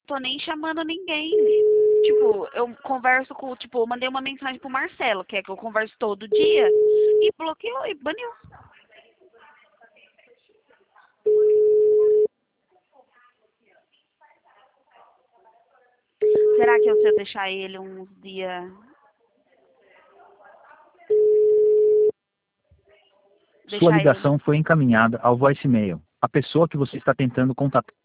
tô nem chamando ninguém. Tipo, eu converso com, tipo, eu mandei uma mensagem pro Marcelo, que é que eu converso todo dia, e bloqueou e baniu. Será que se eu deixar ele uns dias. Sua Deixar ele. ligação foi encaminhada ao voicemail. A pessoa que você está tentando contatar